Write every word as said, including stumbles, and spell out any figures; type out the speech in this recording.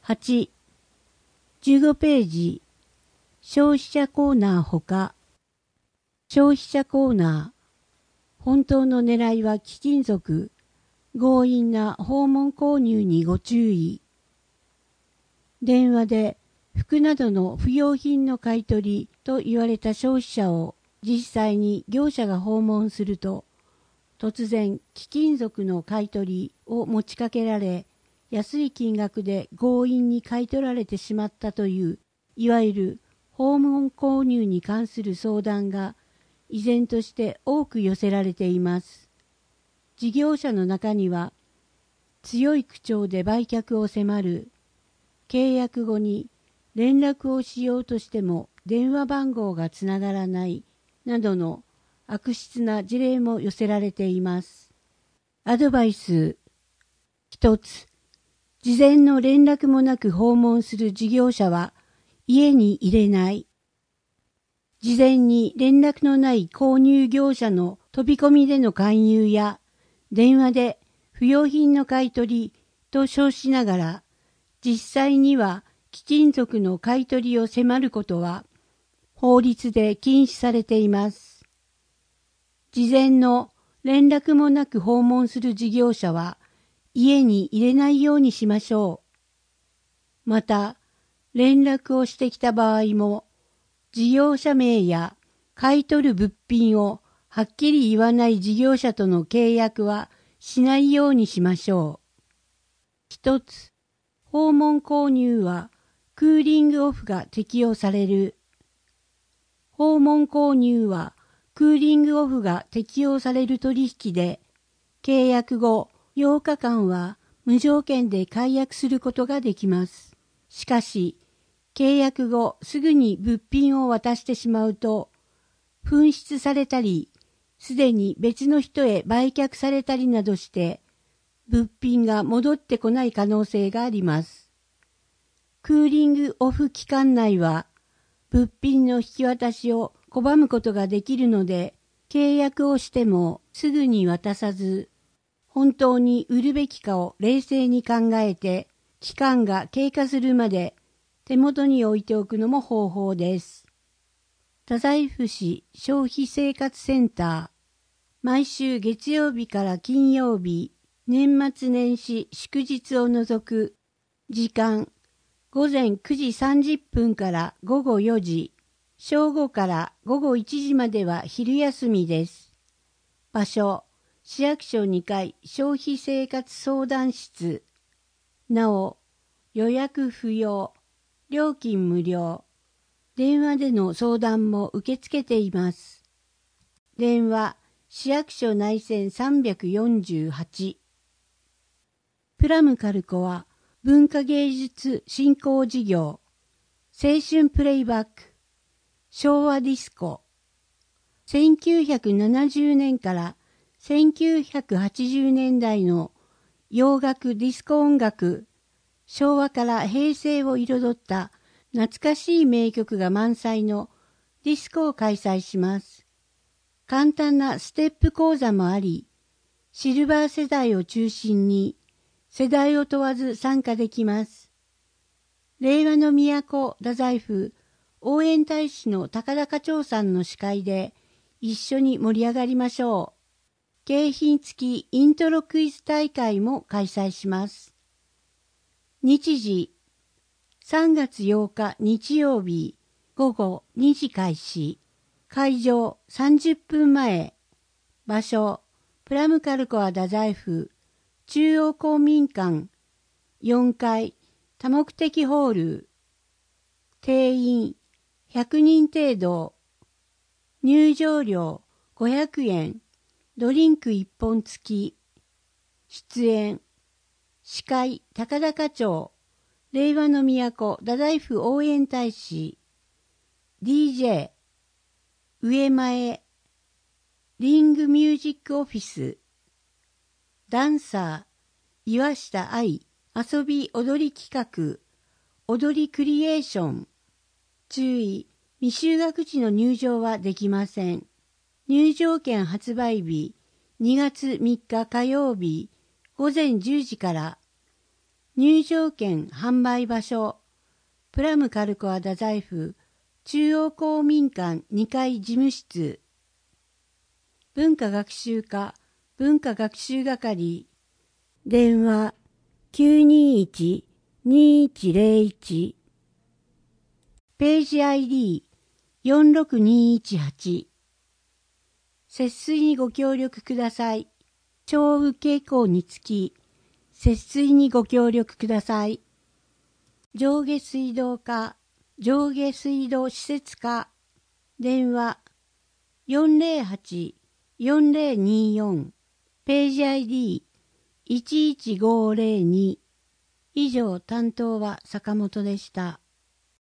はち、じゅうごページ、消費者コーナーほか、消費者コーナー、本当の狙いは貴金属、強引な訪問購入にご注意。電話で服などの不要品の買い取りと言われた消費者を実際に業者が訪問すると、突然貴金属の買い取りを持ちかけられ、安い金額で強引に買い取られてしまったという、いわゆる訪問購入に関する相談が依然として多く寄せられています。事業者の中には、強い口調で売却を迫る、契約後に連絡をしようとしても電話番号がつながらないなどの悪質な事例も寄せられています。アドバイス一つ、事前の連絡もなく訪問する事業者は家に入れない。事前に連絡のない購入業者の飛び込みでの勧誘や電話で不要品の買い取りと称しながら実際には貴金属の買い取りを迫ることは法律で禁止されています。事前の連絡もなく訪問する事業者は家に入れないようにしましょう。また、連絡をしてきた場合も、事業者名や買い取る物品をはっきり言わない事業者との契約はしないようにしましょう。一つ、訪問購入はクーリングオフが適用される。訪問購入はクーリングオフが適用される取引で、契約後ようかかんは無条件で解約することができます。しかし、契約後すぐに物品を渡してしまうと、紛失されたり、すでに別の人へ売却されたりなどして、物品が戻ってこない可能性があります。クーリングオフ期間内は、物品の引き渡しを拒むことができるので、契約をしてもすぐに渡さず、本当に売るべきかを冷静に考えて、期間が経過するまで手元に置いておくのも方法です。太宰府市消費生活センター、毎週月曜日から金曜日、年末年始祝日を除く、時間、午前くじさんじゅっぷんから午後よじ、正午から午後いちじまでは昼休みです。場所、市役所にかい消費生活相談室。なお、予約不要、料金無料。電話での相談も受け付けています。電話、市役所内線さんびゃくよんじゅうはち。プラムカルコは文化芸術振興事業、青春プレイバック、昭和ディスコ。せんきゅうひゃくななじゅうねんからせんきゅうひゃくはちじゅうねんだいの洋楽ディスコ音楽、昭和から平成を彩った懐かしい名曲が満載のディスコを開催します。簡単なステップ講座もあり、シルバー世代を中心に世代を問わず参加できます。令和の都太宰府応援大使の高田課長さんの司会で一緒に盛り上がりましょう。景品付きイントロクイズ大会も開催します。日時、さんがつようか日曜日ごごにじ開始。会場さんじゅっぷんまえ。場所、プラムカルコア太宰府中央公民館よんかい多目的ホール。定員ひゃくにん程度。入場料ごひゃくえん。ドリンクいっぽん付き。出演。司会高田課長。令和の都太宰府応援大使。ディージェー。上前。リングミュージックオフィス。ダンサー。岩下愛。遊び踊り企画。踊りクリエーション。注意。未就学児の入場はできません。入場券発売日にがつみっか火曜日午前じゅうじから。 入場券販売場所、プラムカルコア太宰府中央公民館にかい事務室。文化学習課文化学習係。電話 きゅうにいち にいちゼロいち。ページ アイディーよんろくにいちはち。節水にご協力ください。小雨傾向につき、節水にご協力ください。上下水道課、上下水道施設課。電話よんゼロはち よんゼロによん。ページ アイディーいちいちごゼロに。以上、担当は坂本でした。